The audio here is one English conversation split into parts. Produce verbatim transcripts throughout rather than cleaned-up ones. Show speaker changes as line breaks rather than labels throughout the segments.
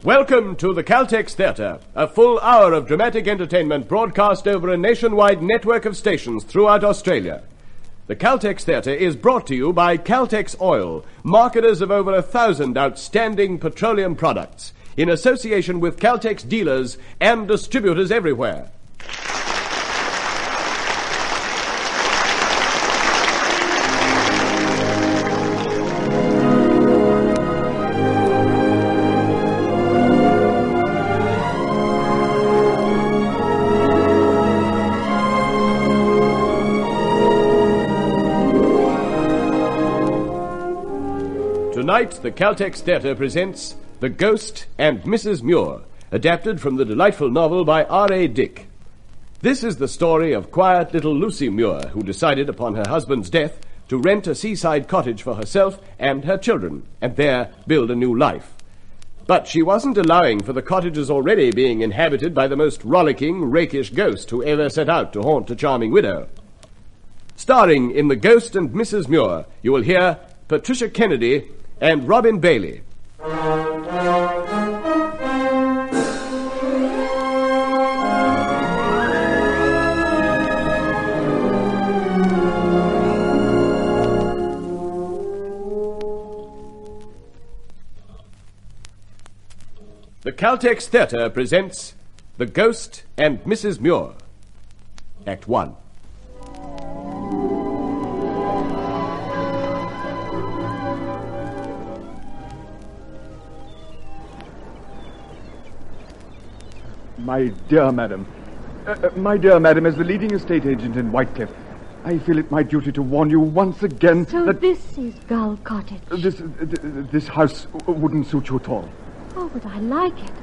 Welcome to the Caltex Theatre, a full hour of dramatic entertainment broadcast over a nationwide network of stations throughout Australia. The Caltex Theatre is brought to you by Caltex Oil, marketers of over a thousand outstanding petroleum products, in association with Caltex dealers and distributors everywhere. Tonight, the Caltex Theatre presents The Ghost and Missus Muir, adapted from the delightful novel by R A Dick. This is the story of quiet little Lucy Muir, who decided upon her husband's death to rent a seaside cottage for herself and her children, and there build a new life. But she wasn't allowing for the cottages already being inhabited by the most rollicking, rakish ghost who ever set out to haunt a charming widow. Starring in The Ghost and Missus Muir, you will hear Patricia Kennedy and Robin Bailey. The Caltex Theatre presents The Ghost and Missus Muir, Act One.
My dear madam, uh, uh, my dear madam, as the leading estate agent in Whitecliff, I feel it my duty to warn you once again
so
that...
this is Gull Cottage.
Uh, this, uh, this house wouldn't suit you at all.
Oh, but I like it.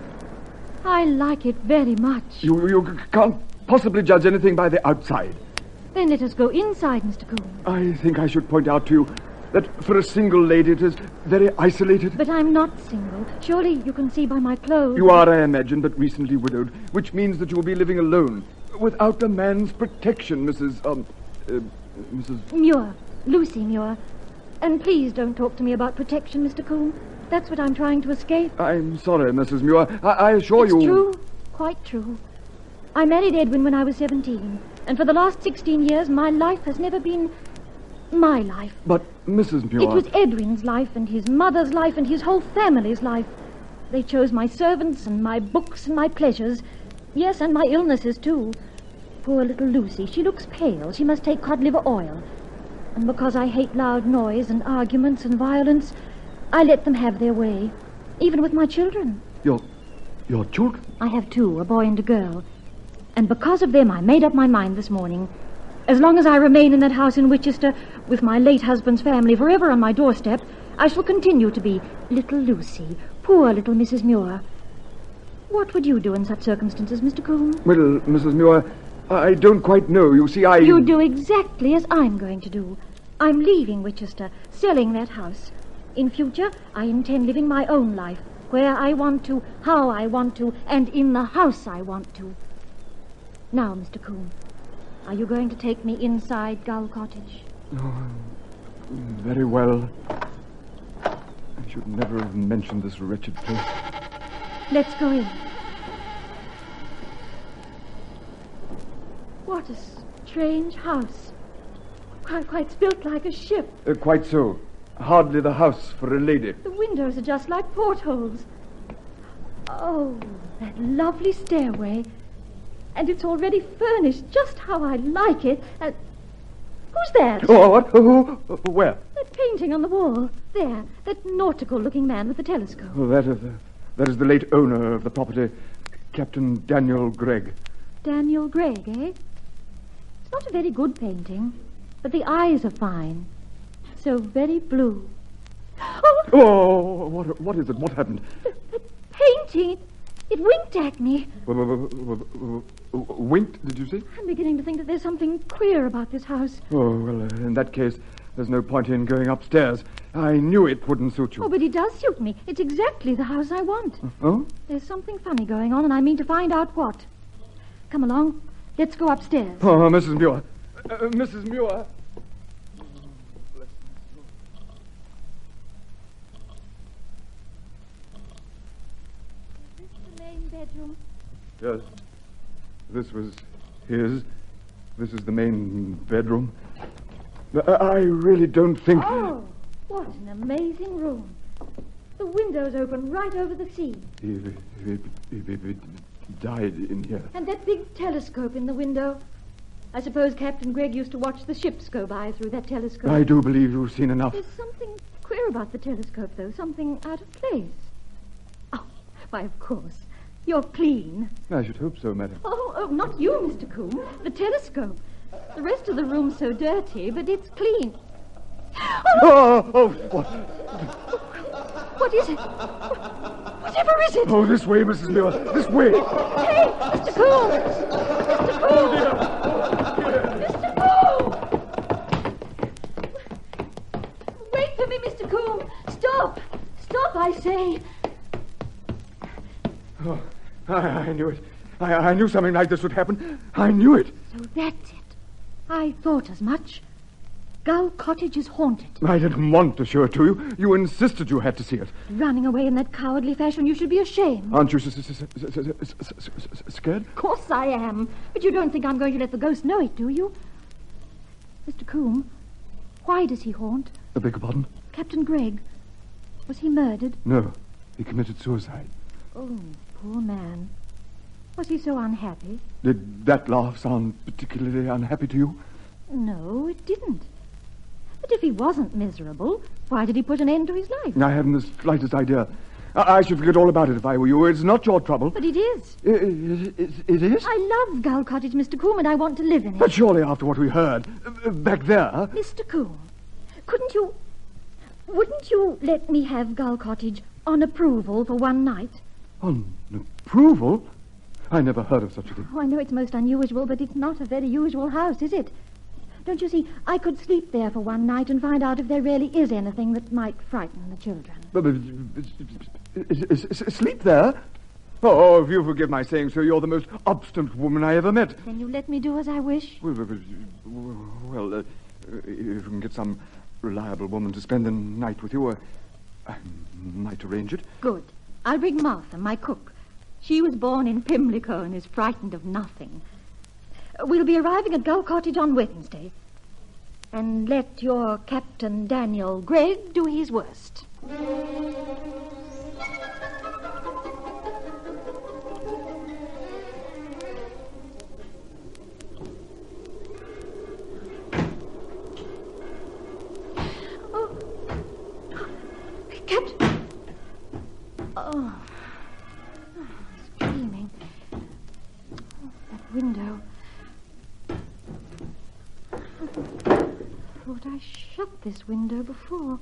I like it very much.
You, you can't possibly judge anything by the outside.
Then let us go inside, Mister Coombe.
I think I should point out to you that for a single lady it is very isolated.
But I'm not single. Surely you can see by my clothes.
You are, I imagine, but recently widowed, which means that you will be living alone, without a man's protection, Missus Um, uh, Missus
Muir. Lucy Muir. And please don't talk to me about protection, Mister Coombe. That's what I'm trying to escape.
I'm sorry, Missus Muir. I, I assure
it's
you...
It's true. Quite true. I married Edwin when I was seventeen, and for the last sixteen years my life has never been my life.
But, Missus Muir...
It was Edwin's life and his mother's life and his whole family's life. They chose my servants and my books and my pleasures. Yes, and my illnesses, too. Poor little Lucy. She looks pale. She must take cod liver oil. And because I hate loud noise and arguments and violence, I let them have their way, even with my children.
Your... your children?
I have two, a boy and a girl. And because of them, I made up my mind this morning. As long as I remain in that house in Winchester, with my late husband's family forever on my doorstep, I shall continue to be little Lucy, poor little Missus Muir. What would you do in such circumstances, Mister Coombe?
Well, Missus Muir, I don't quite know. You see, I...
You do exactly as I'm going to do. I'm leaving Winchester, selling that house. In future, I intend living my own life, where I want to, how I want to, and in the house I want to. Now, Mister Coombe, are you going to take me inside Gull Cottage?
Oh, very well. I should never have mentioned this wretched place.
Let's go in. What a strange house. Quite, quite built like a ship.
Uh, quite so. Hardly the house for a lady.
The windows are just like portholes. Oh, that lovely stairway. And it's already furnished just how I like it. And who's that?
Oh, what? Who? Where?
That painting on the wall. There. That nautical-looking man with the telescope.
Oh, that is the, that is the late owner of the property, Captain Daniel Gregg.
Daniel Gregg, eh? It's not a very good painting, but the eyes are fine. So very blue. Oh!
Oh, what, what is it? What happened?
The, the painting. It winked at me.
Winked, did you say?
I'm beginning to think that there's something queer about this house.
Oh, well, uh, in that case, there's no point in going upstairs. I knew it wouldn't suit you.
Oh, but it does suit me. It's exactly the house I want.
Oh?
There's something funny going on, and I mean to find out what. Come along. Let's go upstairs.
Oh, Missus Muir. Uh, Missus Muir.
bedroom?
Yes. This was his. This is the main bedroom. I I really don't think...
Oh, what an amazing room. The windows open right over the sea.
He, he, he, he, he died in here.
And that big telescope in the window. I suppose Captain Gregg used to watch the ships go by through that telescope.
I do believe you've seen enough.
There's something queer about the telescope, though. Something out of place. Oh, why, of course. You're clean.
I should hope so, madam.
Oh, oh, not you, Mister Combe. The telescope. The rest of the room's so dirty, but it's clean. Oh,
Oh, oh, what?
what is it? Whatever is it?
Oh, this way, Missus Muir. This way.
Hey, Mister Combe! Mister Combe! Mister Combe! Wait for me, Mister Combe! Stop! Stop, I say!
Oh, I, I knew it. I, I knew something like this would happen. I knew it.
So that's it. I thought as much. Gull Cottage is haunted.
I didn't want to show it to you. You insisted you had to see it.
Running away in that cowardly fashion, you should be ashamed.
Aren't you s- s- s- s- s- s- s- scared?
Of course I am. But you don't think I'm going to let the ghost know it, do you? Mister Combe, why does he haunt?
I beg your pardon?
Captain Gregg, was he murdered?
No, he committed suicide.
Oh, poor man. Was he so unhappy?
Did that laugh sound particularly unhappy to you?
No, it didn't. But if he wasn't miserable, why did he put an end to his life?
I haven't the slightest idea. I, I should forget all about it if I were you. It's not your trouble.
But it is.
I- I- It, it is?
I love Gull Cottage, Mister Combe, and I want to live in it.
But surely after what we heard, uh, back there...
Mister Combe, couldn't you... Wouldn't you let me have Gull Cottage on approval for one night?
On approval? I never heard of such a thing.
Oh, I know it's most unusual, but it's not a very usual house, is it? Don't you see, I could sleep there for one night and find out if there really is anything that might frighten the children.
But, but, is- is- is- sleep there? Oh, if you forgive my saying so, you're the most obstinate woman I ever met.
Then you let me do as I wish?
Well, well uh, if you can get some reliable woman to spend the night with you, uh, I might arrange it.
Good. I'll bring Martha, my cook. She was born in Pimlico and is frightened of nothing. We'll be arriving at Gull Cottage on Wednesday. And let your Captain Daniel Gregg do his worst. Oh, Captain. Oh, screaming. Oh, that window. Thought I shut this window before.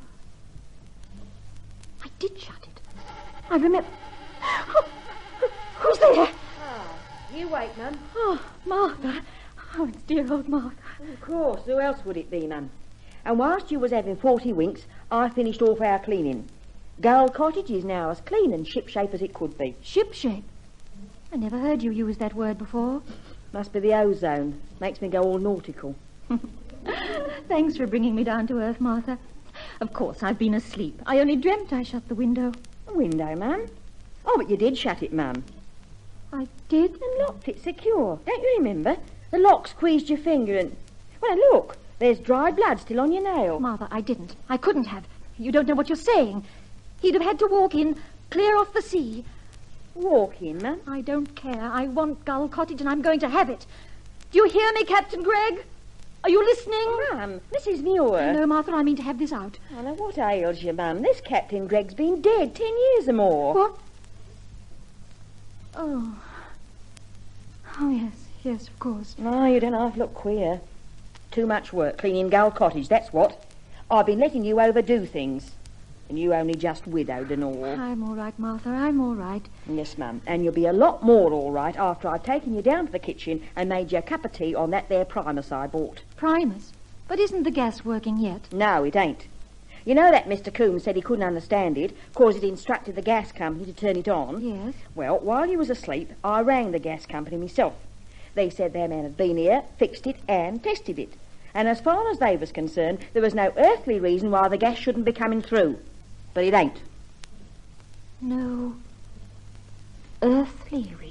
I did shut it. I remember. Oh, who's there?
Ah, you wait, Mum.
Oh, Martha. Oh, it's dear old Martha.
Of course, who else would it be, Mum? And whilst you was having forty winks, I finished off our cleaning. Gull Cottage is now as clean and shipshape as it could be.
Shipshape. I never heard you use that word before.
Must be the ozone. Makes me go all nautical.
Thanks for bringing me down to earth, Martha. Of course, I've been asleep. I only dreamt I shut the window.
A window, Mum? Oh, but you did shut it, Mum.
I did?
And locked it secure. Don't you remember? The lock squeezed your finger and... Well, look, there's dry blood still on your nail.
Martha, I didn't. I couldn't have. You don't know what you're saying. He'd have had to walk in, clear off the sea.
Walk in, Mum.
I don't care. I want Gull Cottage and I'm going to have it. Do you hear me, Captain Gregg? Are you listening?
Mum, Missus Muir.
No, Martha, I mean to have this out.
Oh, now, what ails you, Mum? This Captain Gregg's been dead ten years or more.
What? Oh. Oh, yes, yes, of course.
No, you don't half look queer. Too much work cleaning Gull Cottage, that's what. I've been letting you overdo things. And you only just widowed and all.
I'm all right, Martha, I'm all right.
Yes, Mum. And you'll be a lot more all right after I've taken you down to the kitchen and made you a cup of tea on that there Primus I bought.
Primus? But isn't the gas working yet?
No, it ain't. You know that Mister Coombs said he couldn't understand it, cause he'd instructed the gas company to turn it on?
Yes.
Well, while you was asleep, I rang the gas company myself. They said their man had been here, fixed it, and tested it. And as far as they was concerned, there was no earthly reason why the gas shouldn't be coming through. But it ain't.
No earthly reason.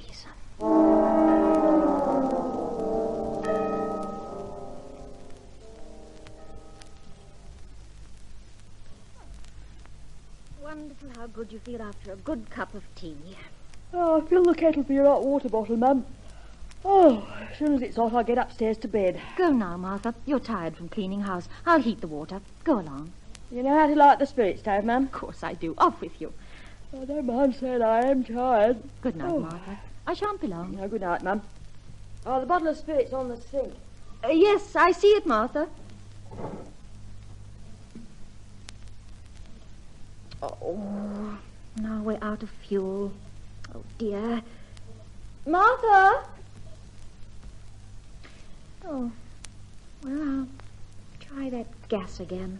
Wonderful how good you feel after a good cup of tea.
Oh, fill the kettle for your hot water bottle, Mum. Oh, as soon as it's hot, I'll get upstairs to bed.
Go now, Martha. You're tired from cleaning house. I'll heat the water. Go along.
You know how to light the spirit stove, Mum?
Of course I do. Off with you.
I don't mind saying I am tired.
Good night,
Oh.
Martha. I shan't be long.
No, good night, Mum. Oh, the bottle of spirit's on the sink.
Uh, yes, I see it, Martha. Oh, now we're out of fuel. Oh, dear. Martha! Oh, well, I'll try that gas again.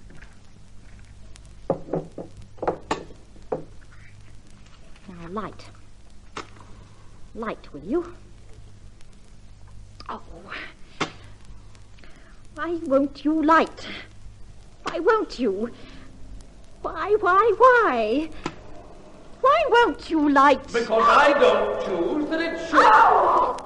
Now, light. Light, will you? Oh. Why won't you light? Why won't you? Why, why, why? Why won't you light?
Because I don't choose that it should.
Oh!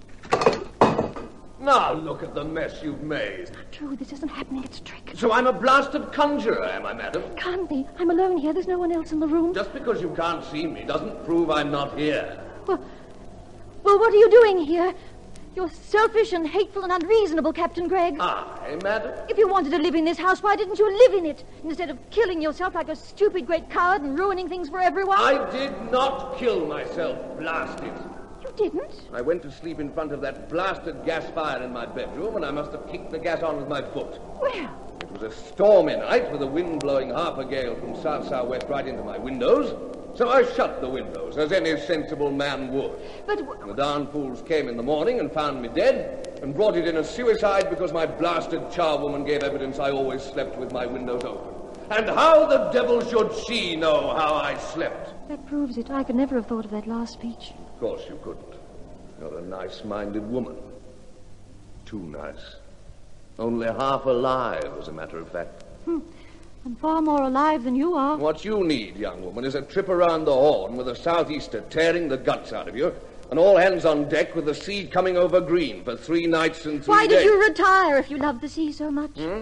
Now look at the mess you've made.
Not true. This isn't happening. It's a trick.
So I'm a blasted conjurer, am I, madam?
Can't be. I'm alone here. There's no one else in the room.
Just because you can't see me doesn't prove I'm not here.
Well, well, what are you doing here? You're selfish and hateful and unreasonable, Captain Gregg.
I, madam?
If you wanted to live in this house, why didn't you live in it? Instead of killing yourself like a stupid great coward and ruining things for everyone.
I did not kill myself, blast it.
You didn't?
I went to sleep in front of that blasted gas fire in my bedroom, and I must have kicked the gas on with my foot.
Well,
It was a stormy night with the wind blowing half a gale from south-southwest right into my windows, so I shut the windows, as any sensible man would.
but...
And the darn fools came in the morning and found me dead, and brought it in as suicide because my blasted charwoman gave evidence I always slept with my windows open. And how the devil should she know how I slept?
That proves it. I could never have thought of that last speech.
Of course you couldn't. You're a nice-minded woman. Too nice. Only half alive, as a matter of fact.
Hmm. I'm far more alive than you are.
What you need, young woman, is a trip around the Horn with a southeaster tearing the guts out of you, and all hands on deck with the sea coming over green for three nights and three
Why
days.
did you retire if you love the sea so much?
Hmm?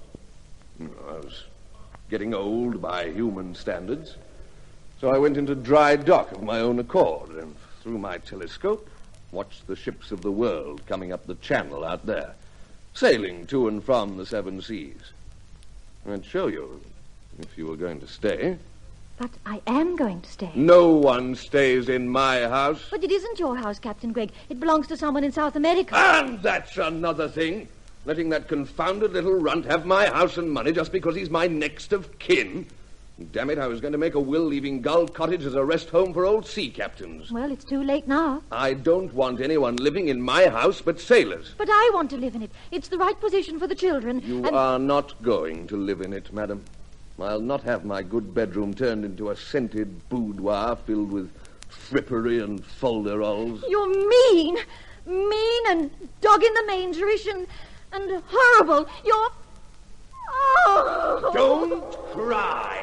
I was getting old by human standards, so I went into dry dock of my own accord, and through my telescope watched the ships of the world coming up the channel out there, sailing to and from the seven seas. I'd show you, if you were going to stay.
But I am going to stay.
No one stays in my house.
But it isn't your house, Captain Gregg. It belongs to someone in South America.
And that's another thing. Letting that confounded little runt have my house and money just because he's my next of kin. Damn it, I was going to make a will leaving Gull Cottage as a rest home for old sea captains.
Well, it's too late now.
I don't want anyone living in my house but sailors.
But I want to live in it. It's the right position for the children.
You
and...
are not going to live in it, madam. I'll not have my good bedroom turned into a scented boudoir filled with frippery and folderols.
You're mean. Mean and dog-in-the-mangerish and, and horrible. You're... Oh!
Don't cry.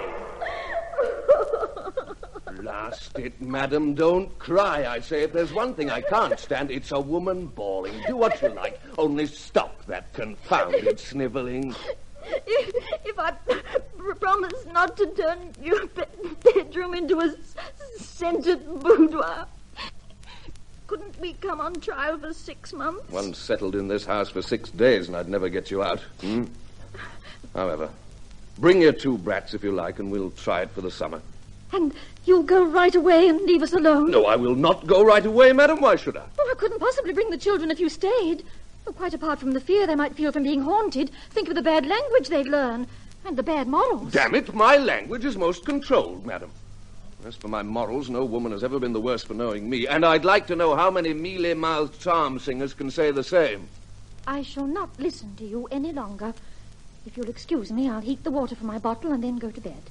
Blast it, madam, don't cry. I say, if there's one thing I can't stand, it's a woman bawling. Do what you like, only stop that confounded sniveling.
If, if I pr- promise not to turn your be- bedroom into a s- scented boudoir, couldn't we come on trial for six months?
Once settled in this house for six days and I'd never get you out. Hmm? However, bring your two brats if you like and we'll try it for the summer.
And you'll go right away and leave us alone?
No, I will not go right away, madam. Why should I?
Oh, I couldn't possibly bring the children if you stayed. Well, quite apart from the fear they might feel from being haunted, think of the bad language they'd learn. And the bad morals.
Damn it, my language is most controlled, madam. As for my morals, no woman has ever been the worse for knowing me, and I'd like to know how many mealy-mouthed charm singers can say the same.
I shall not listen to you any longer. If you'll excuse me, I'll heat the water from my bottle and then go to bed.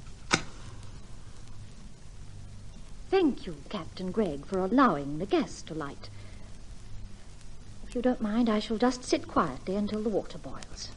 Thank you, Captain Gregg, for allowing the gas to light. If you don't mind, I shall just sit quietly until the water boils.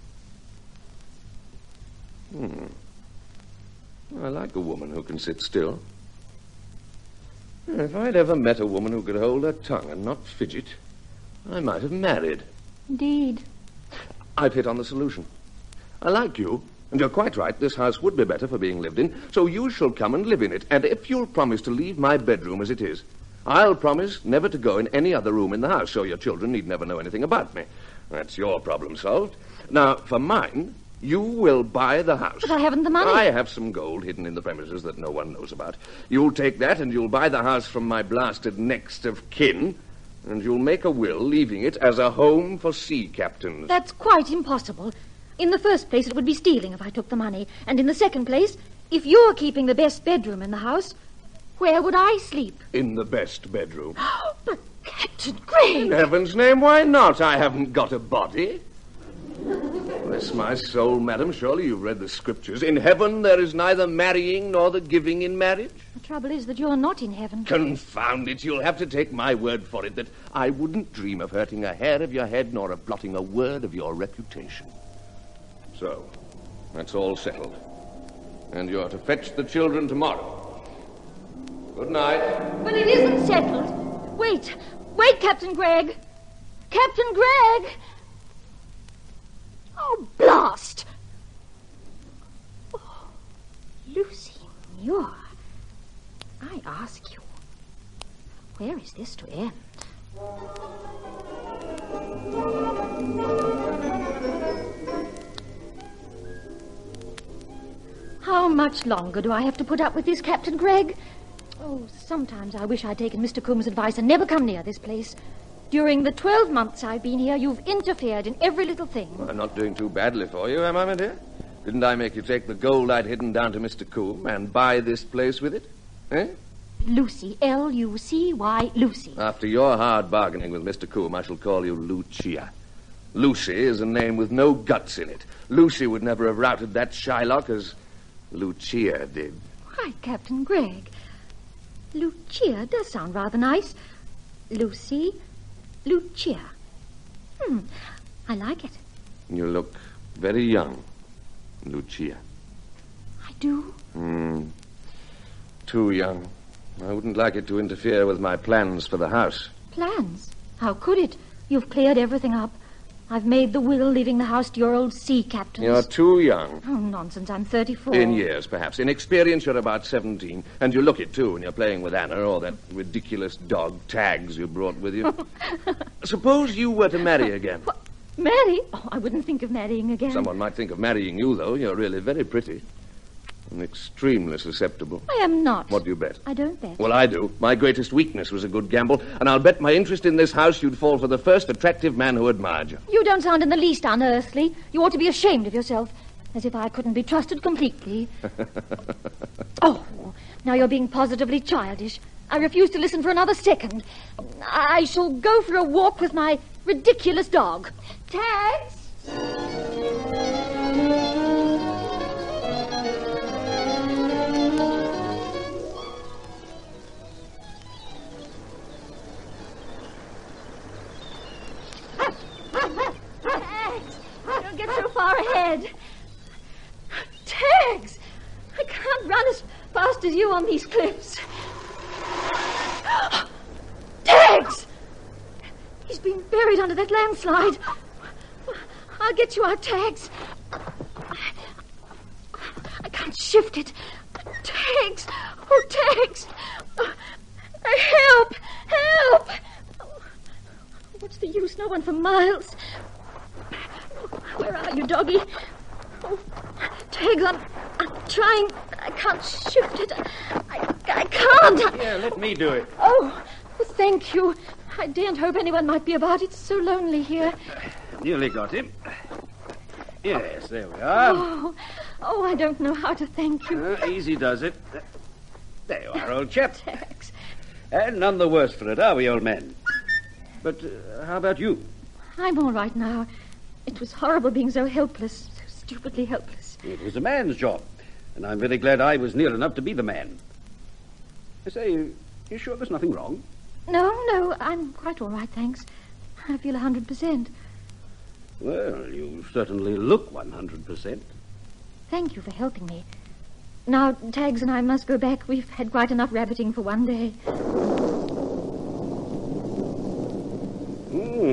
Hmm. I like a woman who can sit still.
If I'd ever met a woman who could hold her tongue and not fidget, I might have married.
Indeed.
I've hit on the solution. I like you, and you're quite right. This house would be better for being lived in, so you shall come and live in it. And if you'll promise to leave my bedroom as it is, I'll promise never to go in any other room in the house, so your children need never know anything about me. That's your problem solved. Now, for mine, you will buy the house.
But I haven't the money.
I have some gold hidden in the premises that no one knows about. You'll take that, and you'll buy the house from my blasted next of kin, and you'll make a will leaving it as a home for sea captains.
That's quite impossible. In the first place, it would be stealing if I took the money. And in the second place, if you're keeping the best bedroom in the house, where would I sleep?
In the best bedroom.
But, Captain Gregg...
In heaven's name, why not? I haven't got a body. Bless my soul, madam, surely you've read the scriptures. In heaven there is neither marrying nor the giving in marriage.
The trouble is that you're not in heaven.
Confound it, you'll have to take my word for it that I wouldn't dream of hurting a hair of your head nor of blotting a word of your reputation. So, that's all settled. And you're to fetch the children tomorrow. Good night.
But it isn't settled. Wait. Wait, Captain Gregg. Captain Gregg! Oh, blast! Oh, Lucy Muir. I ask you, where is this to end? How much longer do I have to put up with this, Captain Gregg? Oh, sometimes I wish I'd taken Mister Coombs' advice and never come near this place. During the twelve months I've been here, you've interfered in every little thing.
Well, I'm not doing too badly for you, am I, my dear? Didn't I make you take the gold I'd hidden down to Mister Coombe and buy this place with it? Eh?
Lucy, L U C Y, Lucy.
After your hard bargaining with Mister Coombe, I shall call you Lucia. Lucy is a name with no guts in it. Lucy would never have routed that Shylock as Lucia did.
Why, Captain Gregg, Lucia does sound rather nice. Lucy, Lucia. Hmm, I like it.
You look very young, Lucia.
I do?
Hmm, too young. I wouldn't like it to interfere with my plans for the house.
Plans? How could it? You've cleared everything up. I've made the will leaving the house to your old sea captains.
You're too young.
Oh, nonsense. I'm thirty-four.
In years, perhaps. In experience, you're about seventeen. And you look it, too, when you're playing with Anna or that ridiculous dog Tags you brought with you. Suppose you were to marry again.
What? Marry? Oh, I wouldn't think of marrying again.
Someone might think of marrying you, though. You're really very pretty. And extremely susceptible.
I am not.
What do you bet?
I don't bet.
Well, I do. My greatest weakness was a good gamble, and I'll bet my interest in this house you'd fall for the first attractive man who admired you.
You don't sound in the least unearthly. You ought to be ashamed of yourself. As if I couldn't be trusted completely. Oh, now you're being positively childish. I refuse to listen for another second. I shall go for a walk with my ridiculous dog. Tags! Don't get so far ahead. Tags! I can't run as fast as you on these cliffs. Tags! He's been buried under that landslide. I'll get you out, Tags. I can't shift it. Tags! Oh, Tags! Help! Help! What's the use? No one for miles. Where are you, doggy? Oh, Tags, I'm, I'm trying. I can't shift it. I, I can't.
Yeah, let me do it.
Oh, thank you. I daren't hope anyone might be about. It's so lonely here.
Nearly got him. Yes, there we are.
Oh, oh, I don't know how to thank you.
Uh, easy does it. There you are, old chap.
Tags.
And none the worse for it, are we, old man? But uh, how about you?
I'm all right now. It was horrible being so helpless, so stupidly helpless.
It was a man's job, and I'm very glad I was near enough to be the man. I say, you, you sure there's nothing wrong?
No, no, I'm quite all right, thanks. I feel a hundred percent.
Well, you certainly look one hundred percent.
Thank you for helping me. Now, Tags and I must go back. We've had quite enough rabbiting for one day.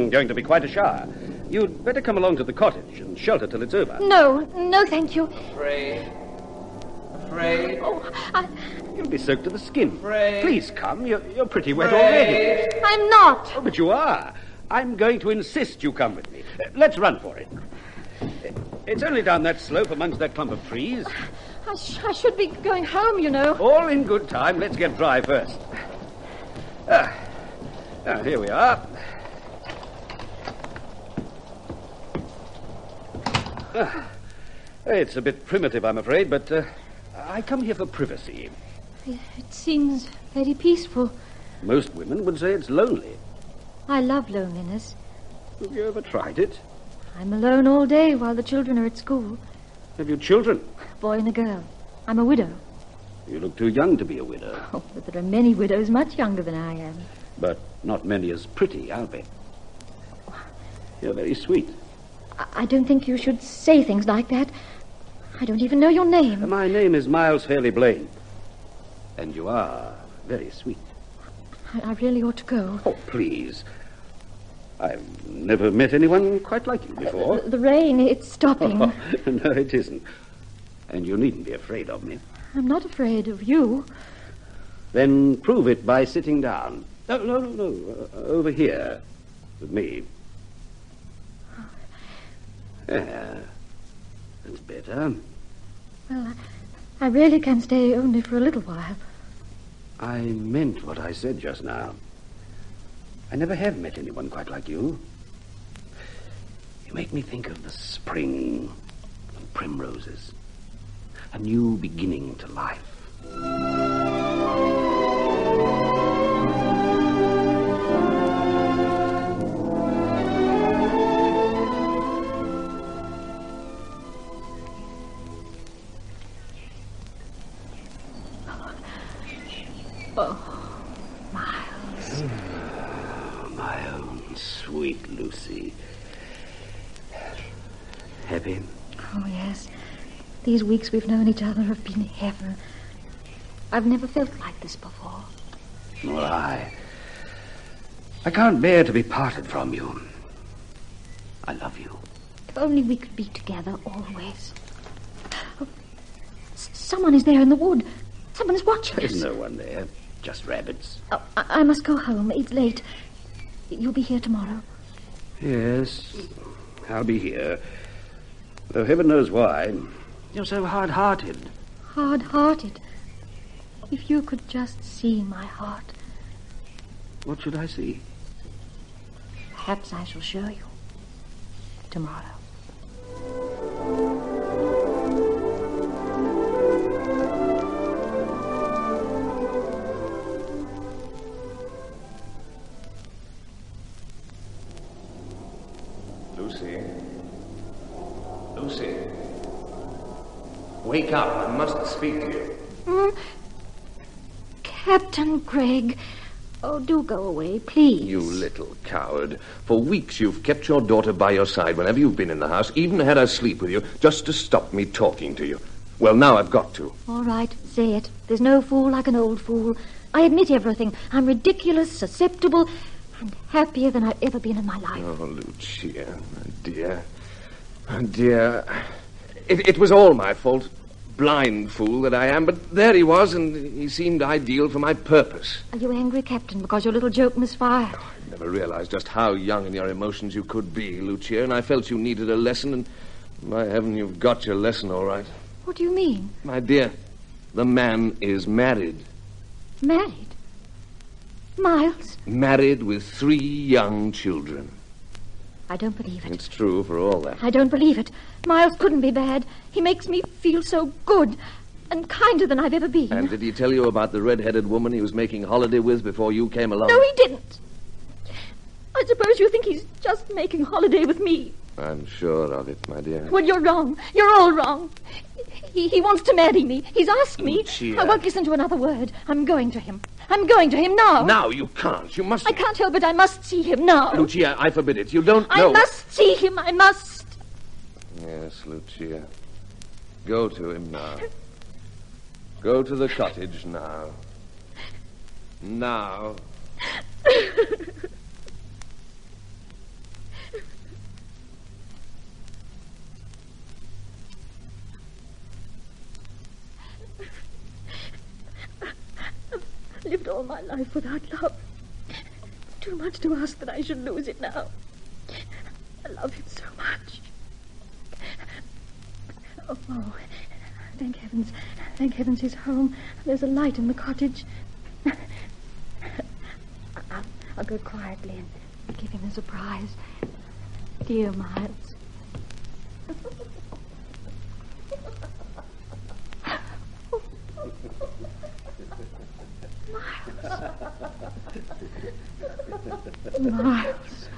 going to be quite a shower. You'd better come along to the cottage and shelter till it's over.
No, no, thank you.
Afraid. Afraid.
Oh, I,
You'll be soaked to the skin.
Afraid.
Please come. You're, you're pretty wet
Afraid.
already.
I'm not.
Oh, but you are. I'm going to insist you come with me. Uh, let's run for it. It's only down that slope amongst that clump of trees.
I, sh- I should be going home, you know.
All in good time. Let's get dry first. Ah, ah, here we are. Ah, it's a bit primitive, I'm afraid, but uh, I come here for privacy.
It seems very peaceful.
Most women would say it's lonely.
I love loneliness.
Have you ever tried it?
I'm alone all day while the children are at school.
Have you children?
A boy and a girl. I'm a widow.
You look too young to be a widow.
Oh, but there are many widows much younger than I am.
But not many as pretty, are they? You're very sweet.
I, I don't think you should say things like that. I don't even know your name.
My name is Miles Fairley Blaine. And you are very sweet.
I, I really ought to go.
Oh, please. I've never met anyone quite like you before.
The, the rain, it's stopping.
Oh, no, it isn't. And you needn't be afraid of me.
I'm not afraid of you.
Then prove it by sitting down. No, no, no, no. Uh, over here with me. Yeah, that's better.
Well, I, I really can stay only for a little while.
I meant what I said just now. I never have met anyone quite like you. You make me think of the spring and primroses. A new beginning to life.
Oh, Miles.
Oh, my own sweet Lucy. Happy?
Oh, yes. These weeks we've known each other have been heaven. I've never felt like this before.
Nor I. I can't bear to be parted from you. I love you.
If only we could be together always. Oh, s- someone is there in the wood. Someone is watching us.
There's no one there. Just rabbits.
Oh, I-, I must go home. It's late. You'll be here tomorrow.
Yes, I'll be here. Though heaven knows why. You're so hard-hearted.
Hard-hearted. If you could just see my heart.
What should I see?
Perhaps I shall show you. Tomorrow.
Lucy. Lucy. Wake up. I must speak to you.
Mm. Captain Gregg. Oh, do go away, please.
You little coward. For weeks you've kept your daughter by your side whenever you've been in the house, even had her sleep with you, just to stop me talking to you. Well, now I've got to.
All right, say it. There's no fool like an old fool. I admit everything. I'm ridiculous, susceptible, and happier than I've ever been in my life.
Oh, Lucia, my dear. My dear. It, it was all my fault. Blind fool that I am, but there he was, and he seemed ideal for my purpose.
Are you angry, Captain, because your little joke misfired?
I never realized just how young in your emotions you could be, Lucia, and I felt you needed a lesson, and by heaven, you've got your lesson all right.
What do you mean?
My dear, the man is married.
Married? Miles?
Married with three young children.
I don't believe it.
It's true for all that.
I don't believe it. Miles couldn't be bad. He makes me feel so good and kinder than I've ever been.
And did he tell you about the red-headed woman he was making holiday with before you came along?
No, he didn't. I suppose you think he's just making holiday with me.
I'm sure of it, my dear.
Well, you're wrong. You're all wrong. He, he wants to marry me. He's asked me.
Lucia.
I won't listen to another word. I'm going to him. I'm going to him now.
Now you can't. You must...
I can't help it. I must see him now.
Lucia, I forbid it. You don't
I
know...
must see him. I must.
Yes, Lucia. Go to him now. Go to the cottage now. Now.
all my life without love. Too much to ask that I should lose it now. I love him so much. Oh, oh, thank heavens. Thank heavens he's home. There's a light in the cottage. I'll, I'll go quietly and give him a surprise. Dear Miles. Miles. Miles.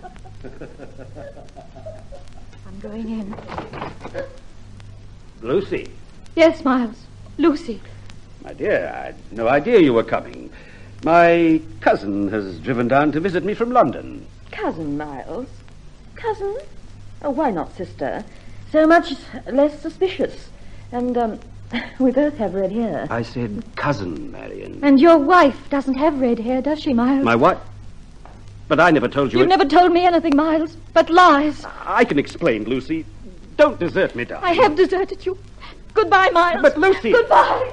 I'm going in.
Lucy.
Yes, Miles. Lucy.
My dear, I had no idea you were coming. My cousin has driven down to visit me from London.
Cousin Miles? Cousin? Oh, why not sister? So much less suspicious. And, um, we both have red hair.
I said cousin, Marion.
And your wife doesn't have red hair, does she, Miles?
My what? But I never told you...
You've
it...
never told me anything, Miles, but lies.
I can explain, Lucy. Don't desert me, darling.
I have deserted you. Goodbye, Miles.
But, Lucy...
Goodbye.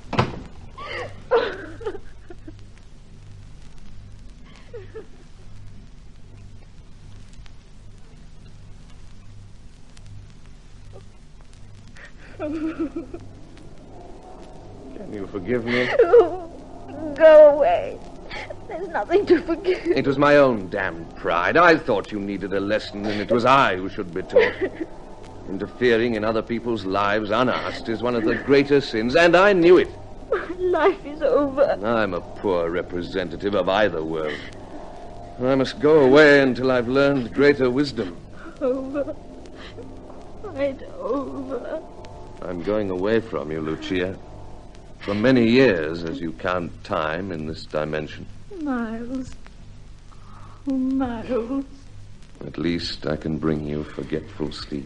Can you forgive me?
Go away. There's nothing to forgive.
It was my own damned pride. I thought you needed a lesson, and it was I who should be taught. Interfering in other people's lives unasked is one of the greater sins, and I knew it.
My life is over.
I'm a poor representative of either world. I must go away until I've learned greater wisdom.
Over. Quite over.
I'm going away from you, Lucia. For many years, as you count time in this dimension.
Miles. Oh, Miles.
At least I can bring you forgetful sleep.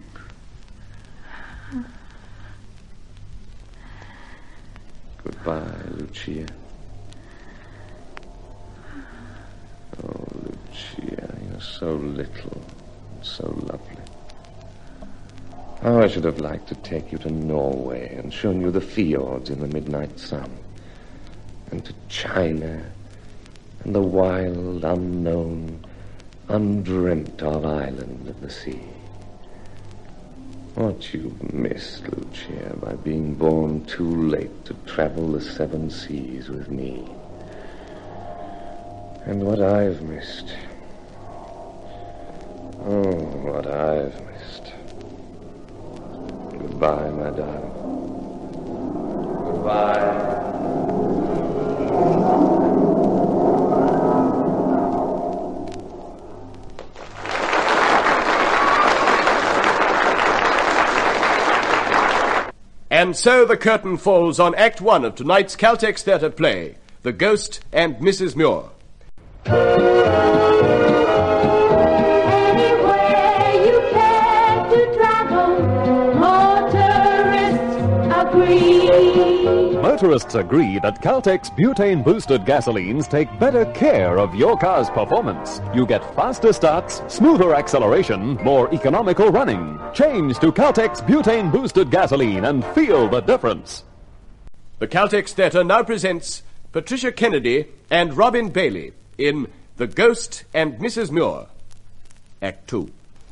Goodbye, Lucia. Oh, Lucia, you're so little and so lovely. Oh, I should have liked to take you to Norway and shown you the fjords in the midnight sun. And to China and the wild, unknown, undreamt of island of the sea. What you've missed, Lucia, by being born too late to travel the seven seas with me. And what I've missed. Oh, what I've missed. Goodbye, my darling. Goodbye.
And so the curtain falls on Act One of tonight's Caltex Theatre play, The Ghost and Missus Muir.
Motorists agree that Caltex butane-boosted gasolines take better care of your car's performance. You get faster starts, smoother acceleration, more economical running. Change to Caltex butane-boosted gasoline and feel the difference.
The Caltex Theatre now presents Patricia Kennedy and Robin Bailey in The Ghost and Missus Muir, Act Two.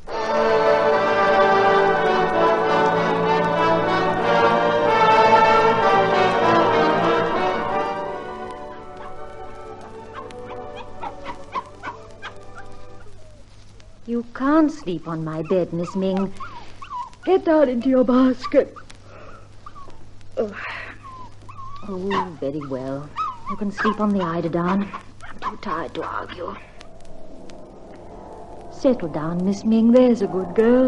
You can't sleep on my bed, Miss Ming. Get down into your basket. Oh, oh very well. You can sleep on the eiderdown. I'm too tired to argue. Settle down, Miss Ming. There's a good girl.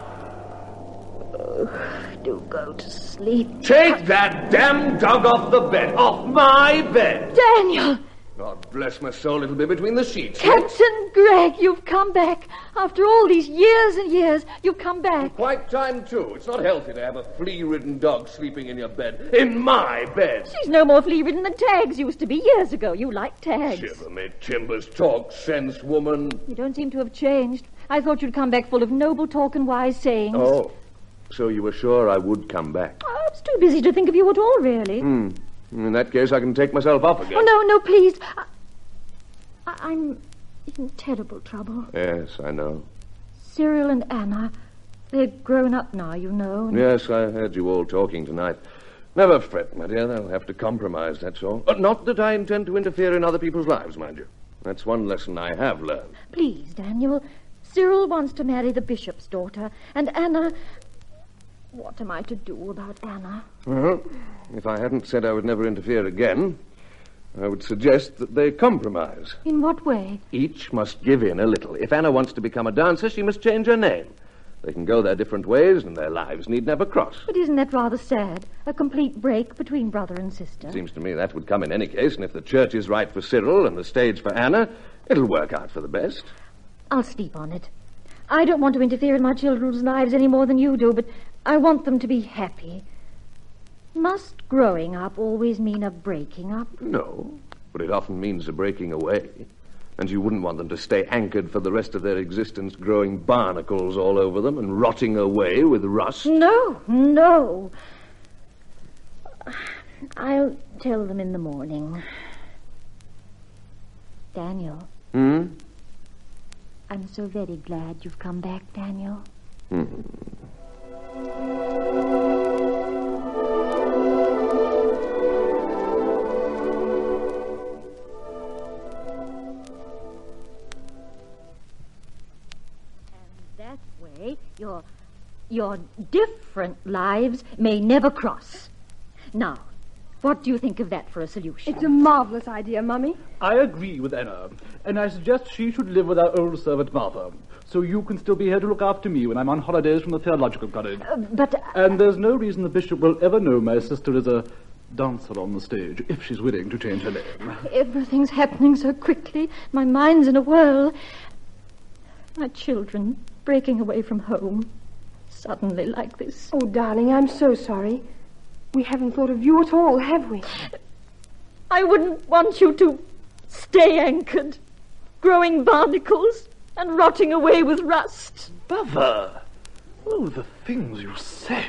Oh, do go to sleep.
Take that damn dog off the bed. Off my bed.
Daniel!
God bless my soul, it'll be between the sheets.
Captain Gregg, you've come back. After all these years and years, you've come back.
Quite time, too. It's not healthy to have a flea-ridden dog sleeping in your bed. In my bed.
She's no more flea-ridden than Tags used to be years ago. You like Tags.
Shiver me timbers, talk sense, woman.
You don't seem to have changed. I thought you'd come back full of noble talk and wise sayings.
Oh, so you were sure I would come back?
I was too busy to think of you at all, really.
Hmm. In that case, I can take myself off again.
Oh, no, no, please. I, I, I'm in terrible trouble.
Yes, I know.
Cyril and Anna, they're grown up now, you know. And...
Yes, I heard you all talking tonight. Never fret, my dear. They'll have to compromise, that's all. But not that I intend to interfere in other people's lives, mind you. That's one lesson I have learned.
Please, Daniel. Cyril wants to marry the bishop's daughter, and Anna... What am I to do about Anna?
Well, if I hadn't said I would never interfere again, I would suggest that they compromise.
In what way?
Each must give in a little. If Anna wants to become a dancer, she must change her name. They can go their different ways, and their lives need never cross.
But isn't that rather sad? A complete break between brother and sister.
Seems to me that would come in any case, and if the church is right for Cyril and the stage for Anna, it'll work out for the best.
I'll sleep on it. I don't want to interfere in my children's lives any more than you do, but I want them to be happy. Must growing up always mean a breaking up?
No, but it often means a breaking away. And you wouldn't want them to stay anchored for the rest of their existence, growing barnacles all over them and rotting away with rust.
No, no. I'll tell them in the morning. Daniel.
Hmm?
I'm so very glad you've come back, Daniel.
Hmm.
Your, your different lives may never cross. Now, what do you think of that for a solution?
It's a marvelous idea, Mummy.
I agree with Anna, and I suggest she should live with our old servant Martha, so you can still be here to look after me when I'm on holidays from the Theological College.
Uh, but... Uh,
and there's no reason the bishop will ever know my sister is a dancer on the stage, if she's willing to change her name.
Everything's happening so quickly. My mind's in a whirl. My children... breaking away from home, suddenly like this.
Oh, darling, I'm so sorry. We haven't thought of you at all, have we?
I wouldn't want you to stay anchored, growing barnacles and rotting away with rust.
Mother! Oh, the things you say.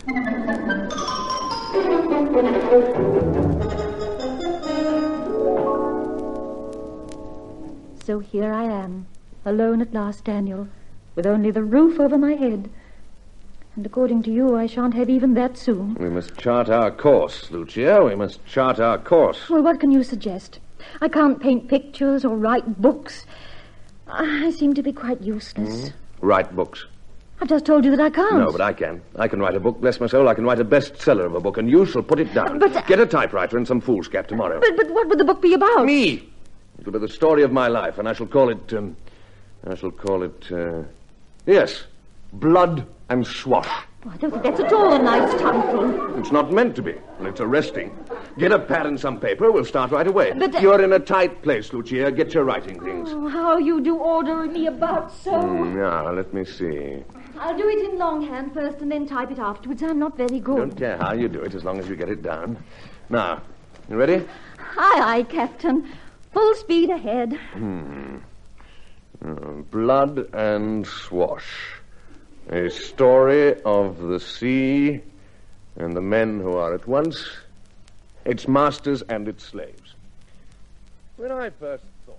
So here I am, alone at last, Daniel, with only the roof over my head. And according to you, I shan't have even that soon.
We must chart our course, Lucia. We must chart our course.
Well, what can you suggest? I can't paint pictures or write books. I seem to be quite useless.
Mm. Write books.
I've just told you that I can't.
No, but I can. I can write a book, bless my soul. I can write a bestseller of a book, and you shall put it down.
But... Uh,
Get a typewriter and some foolscap tomorrow.
But, but what would the book be about?
Me. It'll be the story of my life, and I shall call it... Um, I shall call it... Uh, yes, Blood and Swash.
Oh, I don't think that's at all a nice title.
It's not meant to be, and it's arresting. Get a pad and some paper. We'll start right away.
But, uh,
You're in a tight place, Lucia. Get your writing things.
Oh, how you do order me about so.
Mm, yeah, let me see.
I'll do it in longhand first and then type it afterwards. I'm not very good.
Don't care how you do it, as long as you get it down. Now, you ready?
Aye, aye, Captain. Full speed ahead.
Hmm. Uh, Blood and Swash. A story of the sea and the men who are at once its masters and its slaves. When I first thought...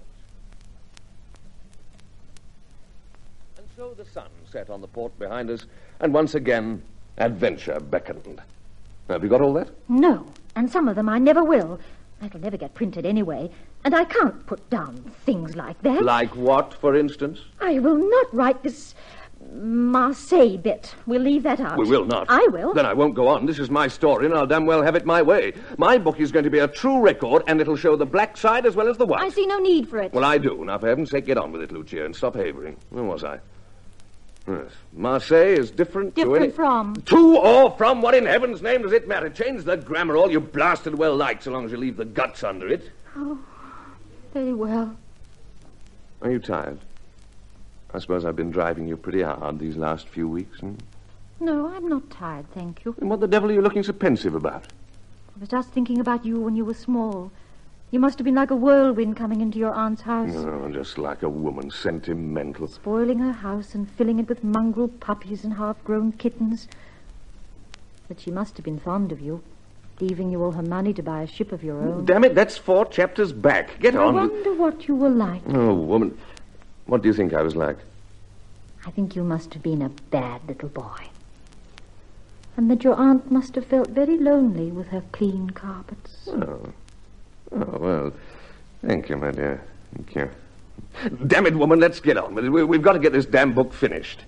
And so the sun set on the port behind us, and once again, adventure beckoned. Have you got all that?
No, and some of them I never will. That'll never get printed anyway, and I can't put down things like that.
Like what, for instance?
I will not write this Marseille bit. We'll leave that out.
We will not.
I will.
Then I won't go on. This is my story, and I'll damn well have it my way. My book is going to be a true record, and it'll show the black side as well as the white.
I see no need for it.
Well, I do. Now, for heaven's sake, get on with it, Lucia, and stop havering. Where was I? Yes. Marseille is different,
different
to any...
from?
To or from? What in heaven's name does it matter? Change the grammar all you blasted well like, so long as you leave the guts under it.
Oh, very well.
Are you tired? I suppose I've been driving you pretty hard these last few weeks. Hmm?
No, I'm not tired, thank you.
And what the devil are you looking so pensive about?
I was just thinking about you when you were small. You must have been like a whirlwind coming into your aunt's house.
Oh, just like a woman, sentimental.
Spoiling her house and filling it with mongrel puppies and half-grown kittens. But she must have been fond of you. leaving you all her money to buy a ship of your own.
Damn it, that's four chapters back. Get
I
on.
wonder what you were like.
Oh, woman. What do you think I was like?
I think you must have been a bad little boy. And that your aunt must have felt very lonely with her clean carpets.
Oh. Oh, well, thank you, my dear. Thank you. Damn it, woman, let's get on with it. We, we've got to get this damn book finished.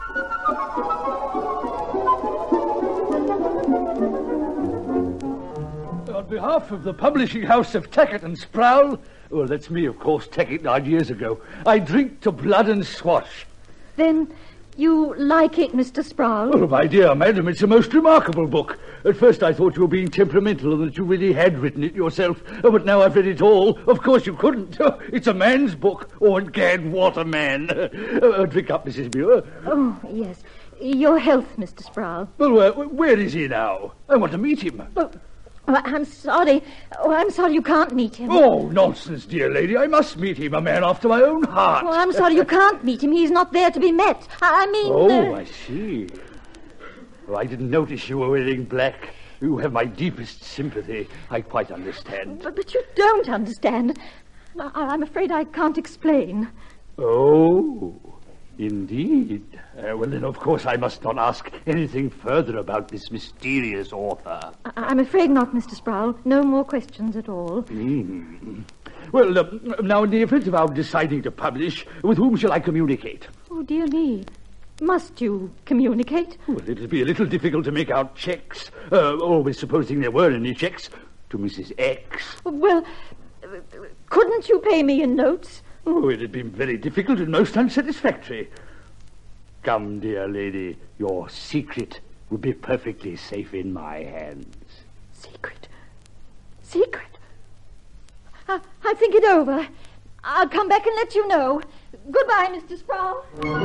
On behalf of the publishing house of Tackett and Sproul, well, that's me, of course, Tackett nine years ago, I drink to blood and swash.
Then you like it, Mister Sproul?
Oh, my dear madam, it's a most remarkable book. At first I thought you were being temperamental and that you really had written it yourself. Oh, but now I've read it all. Of course you couldn't. Oh, it's a man's book. Oh, and gad, what a man. Uh, drink up, Missus Muir.
Oh, yes. Your health, Mister Sproul.
Well, uh, where is he now? I want to meet him.
Oh, oh, I'm sorry. Oh, I'm sorry you can't meet him.
Oh, nonsense, dear lady. I must meet him, a man after my own heart.
Oh, I'm sorry you can't meet him. He's not there to be met. I, I mean...
Oh,
uh...
I see. Oh, I didn't notice you were wearing black. You have my deepest sympathy. I quite understand.
But, but you don't understand. I, I'm afraid I can't explain.
Oh, indeed. Uh, well, then, of course, I must not ask anything further about this mysterious author.
I, I'm afraid not, Mister Sproul. No more questions at all.
Mm. Well, uh, now, in the event of our deciding to publish, with whom shall I communicate?
Oh, dear me. Must you communicate?
Well, it'll be a little difficult to make out checks, uh, always supposing there were any checks, to Missus X.
Well, uh, couldn't you pay me in notes?
Oh, it'd be very difficult and most unsatisfactory. Come, dear lady, your secret would be perfectly safe in my hands.
Secret? Secret? I, I'll think it over. I'll come back and let you know. Goodbye, Mister Sproul.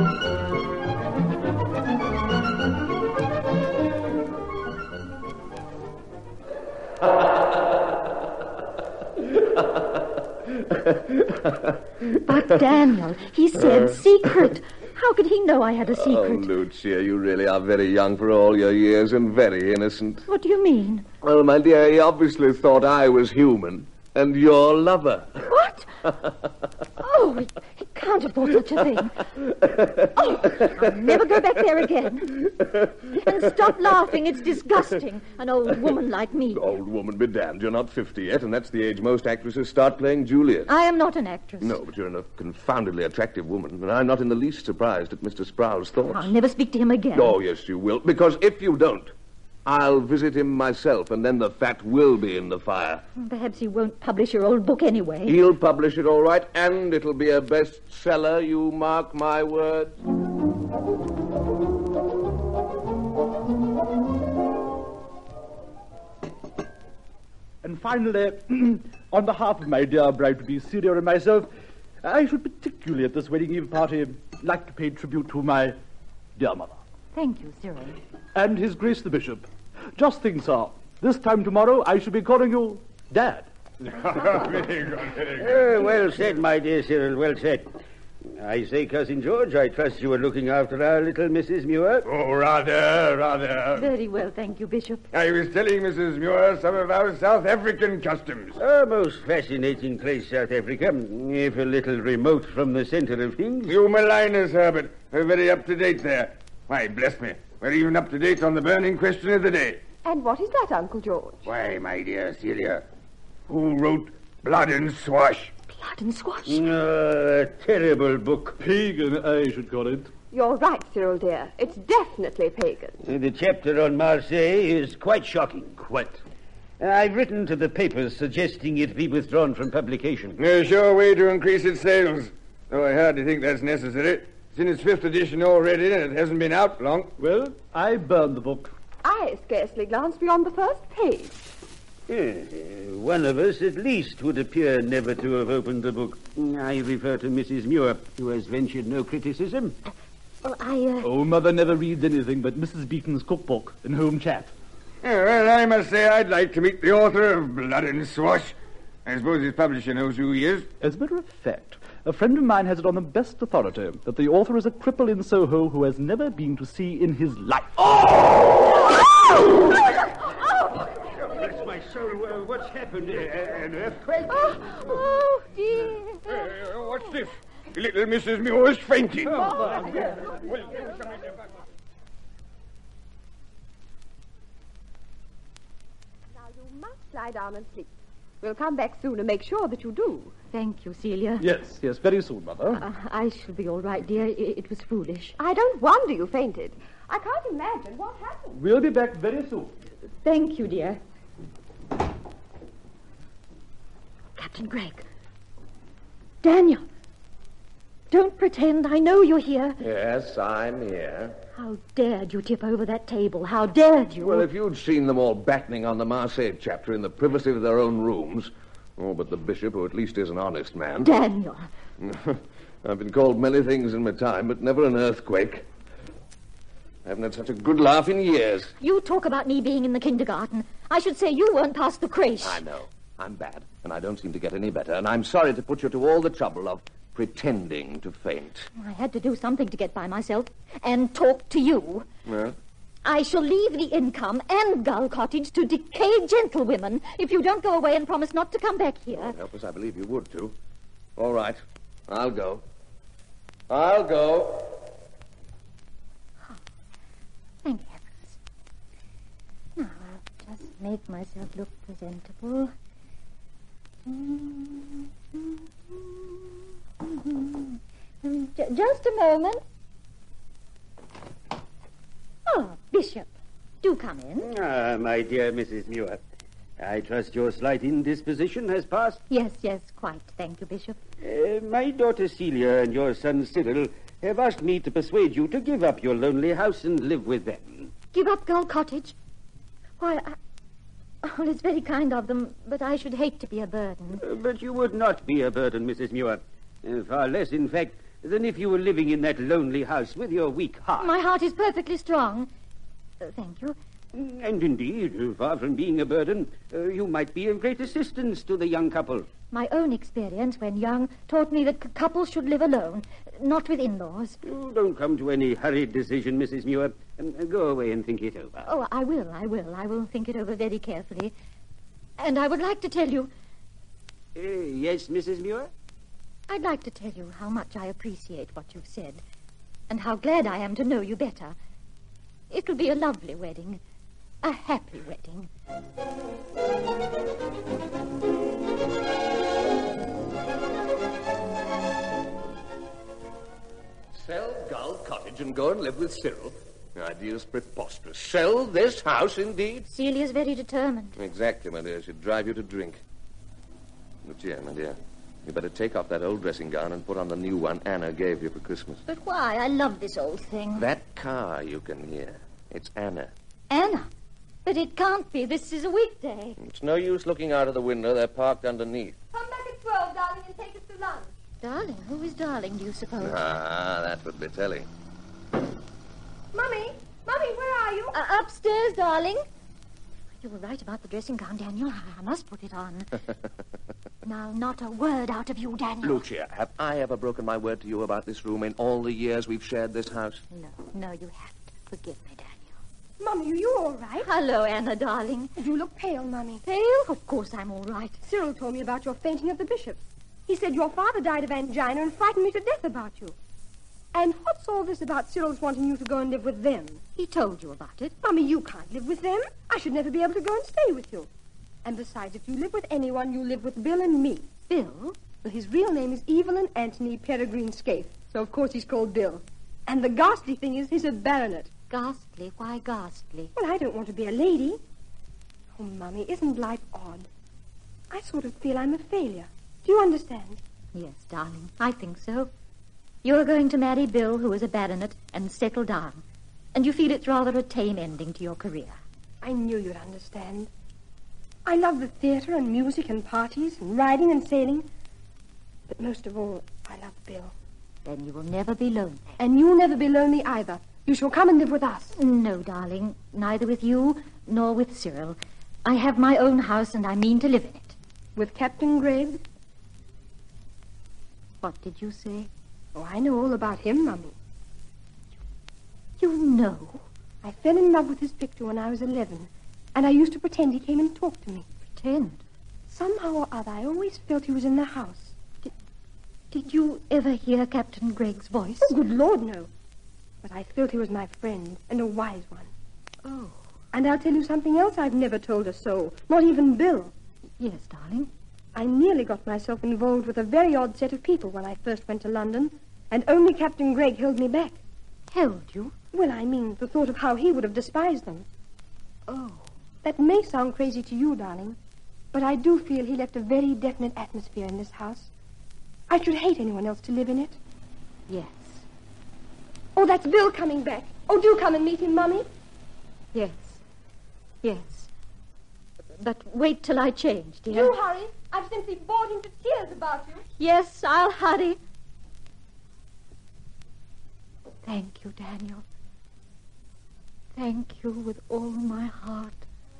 But, Daniel, he said secret. How could he know I had a secret?
Oh, Lucia, you really are very young for all your years and very innocent.
What do you mean?
Well, my dear, he obviously thought I was human and your lover.
What? Oh, he, he can't have thought such a thing. Oh, I'll never go back there again. And stop laughing. It's disgusting. An old woman like me.
Old woman be damned. You're not fifty yet, and that's the age most actresses start playing Juliet.
I am not an actress.
No, but you're a confoundedly attractive woman, and I'm not in the least surprised at Mister Sproul's thoughts.
I'll never speak to him again.
Oh, yes, you will, because if you don't, I'll visit him myself, and then the fat will be in the fire.
Perhaps he won't publish your old book anyway.
He'll publish it all right, and it'll be a bestseller, you mark my words.
And finally, on behalf of my dear bride-to-be Celia and myself, I should particularly at this wedding eve party like to pay tribute to my dear mother.
Thank you, Cyril.
And His Grace the Bishop. Just think, sir, this time tomorrow I shall be calling you Dad.
Very good, very good. Uh, well said, my dear Cyril, well said. I say, Cousin George, I trust you are looking after our little Missus Muir.
Oh, rather, rather.
Very well, thank you, Bishop.
I was telling Missus Muir some of our South African customs.
A most fascinating place, South Africa, if a little remote from the centre of things.
You malign us, Herbert. We're very up-to-date there. Why, bless me, we're even up-to-date on the burning question of the day.
And what is that, Uncle George?
Why, my dear Celia, who wrote Blood and Swash?
Blood and Swash?
Uh, a terrible book.
Pagan, I should call it.
You're right, Cyril, dear. It's definitely pagan.
Uh, the chapter on Marseille is quite shocking.
Quite.
Uh, I've written to the papers suggesting it be withdrawn from publication.
A sure way to increase its sales, though I hardly think that's necessary. It's in its fifth edition already, and it hasn't been out long.
Well, I burned the book.
I scarcely glanced beyond the first page.
Uh, one of us, at least, would appear never to have opened the book. I refer to Missus Muir, who has ventured no criticism.
Well, I, uh...
Oh, Mother never reads anything but Missus Beacon's cookbook and home chat.
Yeah, well, I must say I'd like to meet the author of Blood and Swash. I suppose his publisher knows who he is.
As a matter of fact, a friend of mine has it on the best authority that the author is a cripple in Soho who has never been to sea in his life.
Oh! Oh! so uh, what's happened? Uh, an earthquake?
Oh, oh dear.
Uh, what's this? Little Missus Muir is fainting.
Oh,
well,
Now you must lie down and sleep. We'll come back soon and make sure that you do.
Thank you, Celia.
Yes, yes, very soon, Mother.
Uh, I shall be all right, dear. It, it was foolish.
I don't wonder you fainted. I can't imagine what happened.
We'll be back very soon.
Thank you, dear. Captain Gregg. Daniel. Don't pretend. I know you're here.
Yes, I'm here.
How dared you tip over that table? How dared you?
Well, if you'd seen them all battening on the Marseille chapter in the privacy of their own rooms. Oh, but the bishop, who at least is an honest man.
Daniel.
I've been called many things in my time, but never an earthquake. I haven't had such a good laugh in years.
You talk about me being in the kindergarten. I should say you weren't past the creche.
I know. I'm bad, and I don't seem to get any better, and I'm sorry to put you to all the trouble of pretending to faint.
I had to do something to get by myself and talk to you.
Well?
I shall leave the income and Gull Cottage to decayed gentlewomen if you don't go away and promise not to come back here.
Oh, help us, I believe you would, too. All right. I'll go. I'll go.
Oh, thank heavens. Now, I'll just make myself look presentable. J- just a moment. Oh, Bishop, do come in.
Ah, my dear Missus Muir. I trust your slight indisposition has passed.
Yes, yes, quite. Thank you, Bishop.
Uh, my daughter Celia and your son Cyril have asked me to persuade you to give up your lonely house and live with them.
Give up Gull Cottage? Why, I... Oh, it's very kind of them, but I should hate to be a burden.
Uh, but you would not be a burden, Missus Muir. Uh, far less, in fact, than if you were living in that lonely house with your weak heart.
My heart is perfectly strong. Uh, thank you.
And indeed, uh, far from being a burden, uh, you might be of great assistance to the young couple.
My own experience when young taught me that c- couples should live alone, not with in-laws.
Oh, don't come to any hurried decision, Missus Muir. Um, go away and think it over.
Oh, I will, I will. I will think it over very carefully. And I would like to tell you...
Uh, yes, Missus Muir?
I'd like to tell you how much I appreciate what you've said, and how glad I am to know you better. It'll be a lovely wedding, a happy wedding.
Sell Gull Cottage and go and live with Cyril? The idea's preposterous. Sell this house, indeed?
Celia's very determined.
Exactly, my dear. She'd drive you to drink. Lucia, my dear, you better take off that old dressing gown and put on the new one Anna gave you for Christmas.
But why? I love this old thing.
That car you can hear. It's Anna.
Anna? But it can't be. This is a weekday.
It's no use looking out of the window. They're parked underneath.
Come back at twelve, darling, and take us to lunch.
Darling? Who is darling, do you suppose?
Ah, that would be telling.
Mummy, Mummy, where are you?
Uh, upstairs, darling. You were right about the dressing gown, Daniel. I, I must put it on. Now, not a word out of you, Daniel.
Lucia, have I ever broken my word to you about this room in all the years we've shared this house?
No, no, you haven't. Forgive me, Daniel.
Mummy, are you all right?
Hello, Anna, darling.
You look pale, Mummy.
Pale? Of course I'm all right.
Cyril told me about your fainting at the bishop's. He said your father died of angina and frightened me to death about you. And what's all this about Cyril's wanting you to go and live with them?
He told you about it.
Mummy, you can't live with them. I should never be able to go and stay with you. And besides, if you live with anyone, you live with Bill and me.
Bill?
Well, his real name is Evelyn Anthony Peregrine Scaife, so of course he's called Bill. And the ghastly thing is, he's a baronet.
Ghastly? Why ghastly?
Well, I don't want to be a lady. Oh, Mummy, isn't life odd? I sort of feel I'm a failure. Do you understand?
Yes, darling, I think so. You're going to marry Bill, who is a baronet, and settle down. And you feel it's rather a tame ending to your career.
I knew you'd understand. I love the theatre and music and parties and riding and sailing. But most of all, I love Bill.
Then you will never be lonely.
And you'll never be lonely either. You shall come and live with us.
No, darling, neither with you nor with Cyril. I have my own house and I mean to live in it.
With Captain Gregg?
What did you say?
Oh, I know all about him, Mummy.
You know?
I fell in love with his picture when I was eleven, and I used to pretend he came and talked to me.
pretend.
Somehow or other, I always felt he was in the house.
Did you ever hear Captain Gregg's voice?
Oh, good Lord, no. But I felt he was my friend, and a wise one.
Oh.
And I'll tell you something else I've never told a soul, not even Bill.
Yes, darling.
I nearly got myself involved with a very odd set of people when I first went to London, and only Captain Gregg held me back.
Held you?
Well, I mean, the thought of how he would have despised them.
Oh.
That may sound crazy to you, darling, but I do feel he left a very definite atmosphere in this house. I should hate anyone else to live in it.
Yes.
Oh, that's Bill coming back. Oh, do come and meet him, Mummy.
Yes. Yes. But wait till I change, dear.
Do hurry. I've simply bored him to tears about you.
Yes, I'll hurry. Thank you, Daniel. Thank you with all my heart.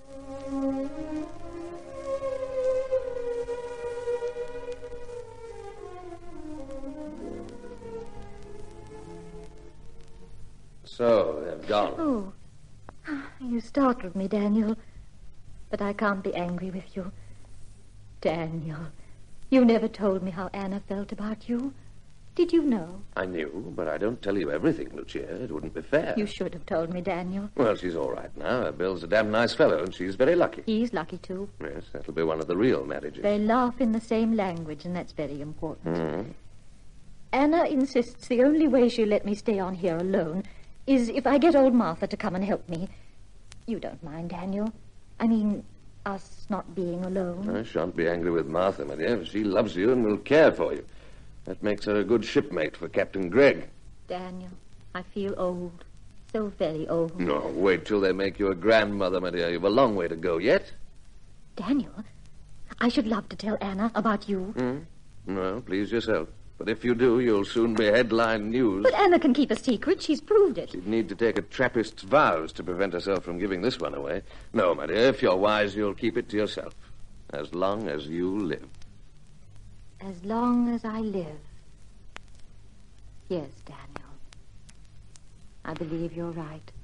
So, they've gone.
Oh, you startled me, Daniel. But I can't be angry with you. Daniel, you never told me how Anna felt about you. Did you know?
I knew, but I don't tell you everything, Lucia. It wouldn't be fair.
You should have told me, Daniel.
Well, she's all right now. Bill's a damn nice fellow, and she's very lucky.
He's lucky, too.
Yes, that'll be one of the real marriages.
They laugh in the same language, and that's very important.
Mm.
Anna insists the only way she'll let me stay on here alone is if I get old Martha to come and help me. You don't mind, Daniel? I mean, us not being alone.
I shan't be angry with Martha, my dear. She loves you and will care for you. That makes her a good shipmate for Captain Gregg.
Daniel, I feel old. So very old.
No, wait till they make you a grandmother, my dear. You've a long way to go yet.
Daniel, I should love to tell Anna about you.
Mm? Well, please yourself. But if you do, you'll soon be headline news.
But Anna can keep a secret. She's proved it.
She'd need to take a Trappist's vows to prevent herself from giving this one away. No, my dear, if you're wise, you'll keep it to yourself. As long as you live.
As long as I live. Yes, Daniel. I believe you're right.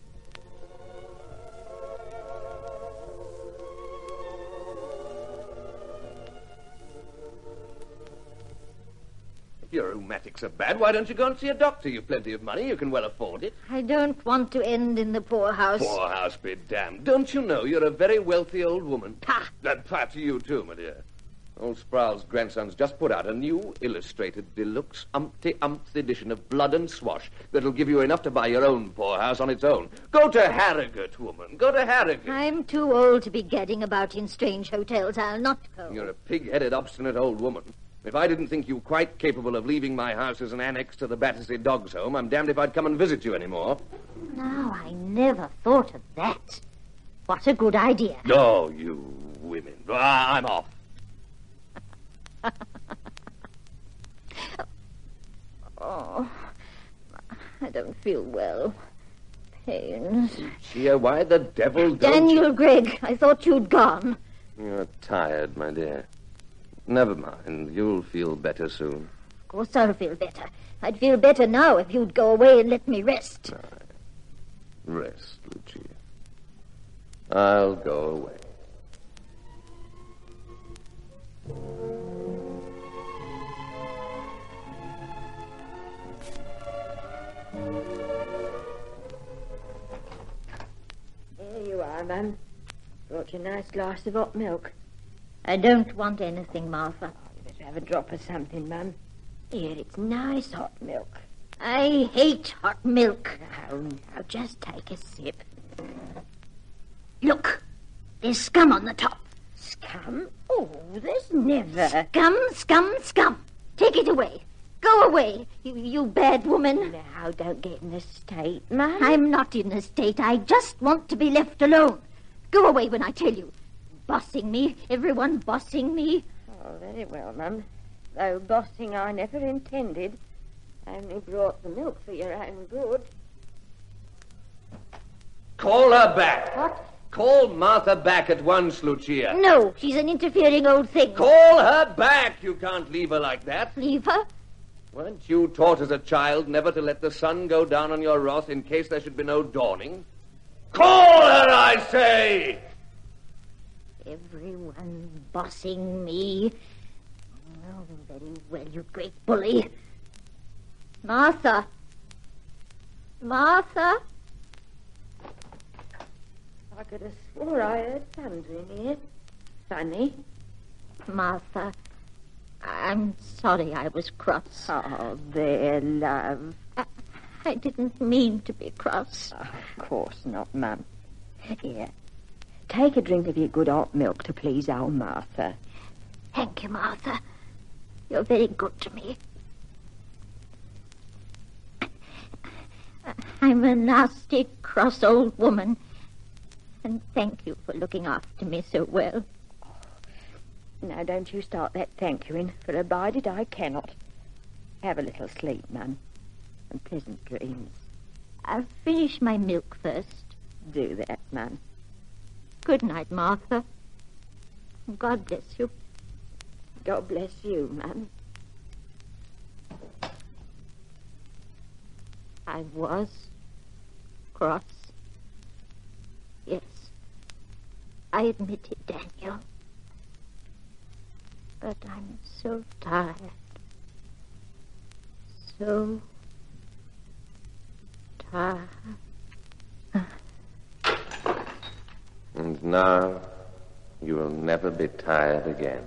If your rheumatics are bad, why don't you go and see a doctor? You've plenty of money. You can well afford it.
I don't want to end in the poorhouse.
Poorhouse be damned. Don't you know you're a very wealthy old woman?
Pah!
And pah to you, too, my dear. Old Sproul's grandson's just put out a new illustrated deluxe umpty-umpth edition of Blood and Swash that'll give you enough to buy your own poorhouse on its own. Go to Harrogate, woman. Go to Harrogate.
I'm too old to be gadding about in strange hotels. I'll not go.
You're a pig-headed, obstinate old woman. If I didn't think you quite capable of leaving my house as an annex to the Battersea Dogs Home, I'm damned if I'd come and visit you anymore.
Now, I never thought of that. What a good idea.
Oh, you women. Ah, I'm off.
Oh, I don't feel well. Pains.
Lucia, why the devil don't
Daniel
you...
Gregg, I thought you'd gone.
You're tired, my dear. Never mind. You'll feel better soon.
Of course I'll feel better. I'd feel better now if you'd go away and let me rest.
Rest, Lucia. I'll go away.
Here you are, Mum. Brought you a nice glass of hot milk.
I don't want anything, Martha.
Oh, you better have a drop of something, Mum. Here, it's nice hot milk.
I hate hot milk.
Now, now, just take a sip.
Look, there's scum on the top.
Scum? Oh, there's never...
Scum, scum, scum. Take it away. Go away, you, you bad woman.
Now, don't get in a state, Mum.
I'm not in a state. I just want to be left alone. Go away when I tell you. Bossing me, everyone bossing me.
Oh, very well, Mum. Though bossing I never intended. I only brought the milk for your own good.
Call her back.
What?
Call Martha back at once, Lucia.
No, she's an interfering old thing.
Call her back. You can't leave her like that.
Leave her?
Weren't you taught as a child never to let the sun go down on your wrath in case there should be no dawning? Call her, I say!
Everyone bossing me. Oh, very well, you great bully. Martha. Martha.
I could have swore I heard thunder in here. Funny.
Martha, I'm sorry I was cross.
Oh, there, love.
I, I didn't mean to be cross.
Oh, of course not, Mum. Here, take a drink of your good hot milk to please old Martha.
Thank you, Martha. You're very good to me. I'm a nasty, cross old woman. And thank you for looking after me so well.
Now, don't you start that thank youing, for abide it I cannot. Have a little sleep, Mum, and pleasant dreams.
I'll finish my milk first.
Do that, Mum.
Good night, Martha. God bless you.
God bless you, Mum.
I was cross. Yes, I admit it, Daniel. But I'm so tired. So tired.
And now you will never be tired again.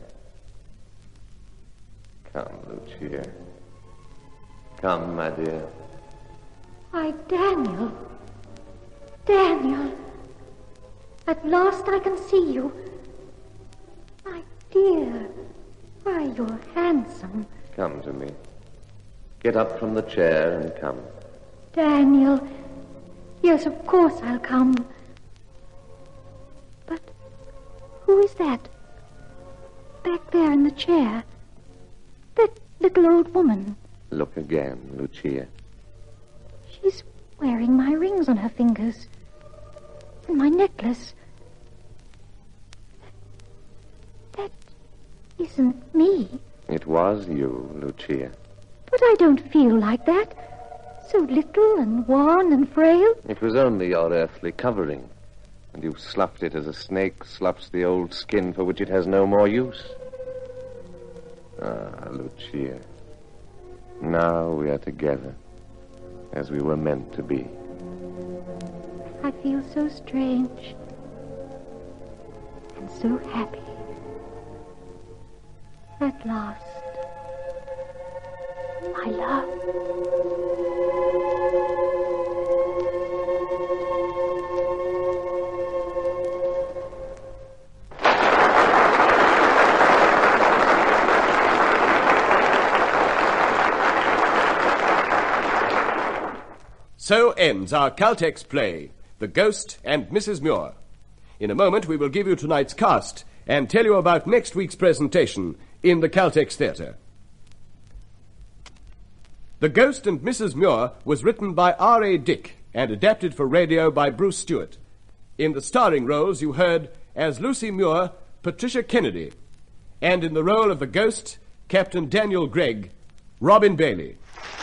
Come, Lucia. Come, my dear.
Why, Daniel. Daniel. At last I can see you. My dear. Why, you're handsome.
Come to me. Get up from the chair and come.
Daniel. Yes, of course I'll come. But who is that? Back there in the chair. That little old woman.
Look again, Lucia.
She's wearing my rings on her fingers. And my necklace. That isn't me.
It was you, Lucia.
But I don't feel like that. So little and wan and frail.
It was only your earthly covering, and you sloughed it as a snake sloughs the old skin for which it has no more use. Ah, Lucia. Now we are together, as we were meant to be.
I feel so strange. And so happy. At last. My love.
So ends our Caltex play, The Ghost and Missus Muir. In a moment we will give you tonight's cast and tell you about next week's presentation in the Caltex Theatre. The Ghost and Missus Muir was written by R A Dick and adapted for radio by Bruce Stewart. In the starring roles you heard as Lucy Muir, Patricia Kennedy, and in the role of the Ghost, Captain Daniel Gregg, Robin Bailey.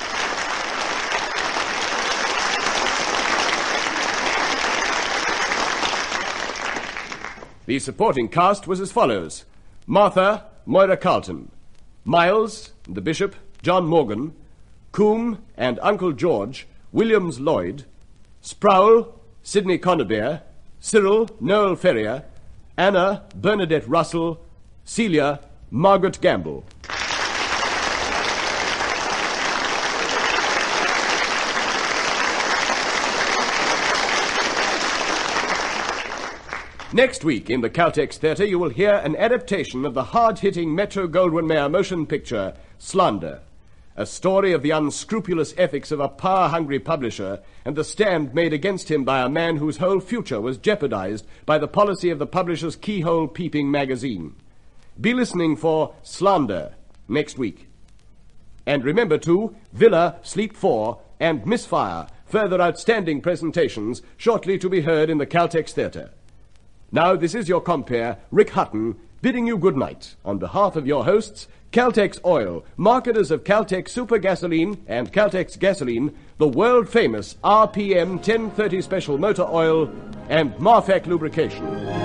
The supporting cast was as follows: Martha, Moira Carlton; Miles, the Bishop, John Morgan; Coombe and Uncle George, Williams Lloyd; Sproul, Sidney Conybeare; Cyril, Noel Ferrier; Anna, Bernadette Russell; Celia, Margaret Gamble. Next week in the Caltex Theatre you will hear an adaptation of the hard-hitting Metro-Goldwyn-Mayer motion picture, Slander, a story of the unscrupulous ethics of a power-hungry publisher and the stand made against him by a man whose whole future was jeopardized by the policy of the publisher's keyhole-peeping magazine. Be listening for Slander next week. And remember, too, Villa, Sleep four, and Misfire, further outstanding presentations shortly to be heard in the Caltex Theatre. Now, this is your compere, Rick Hutton, bidding you good night on behalf of your hosts, Caltex Oil, marketers of Caltex Super Gasoline and Caltex Gasoline, the world-famous R P M ten thirty Special Motor Oil, and Marfec Lubrication.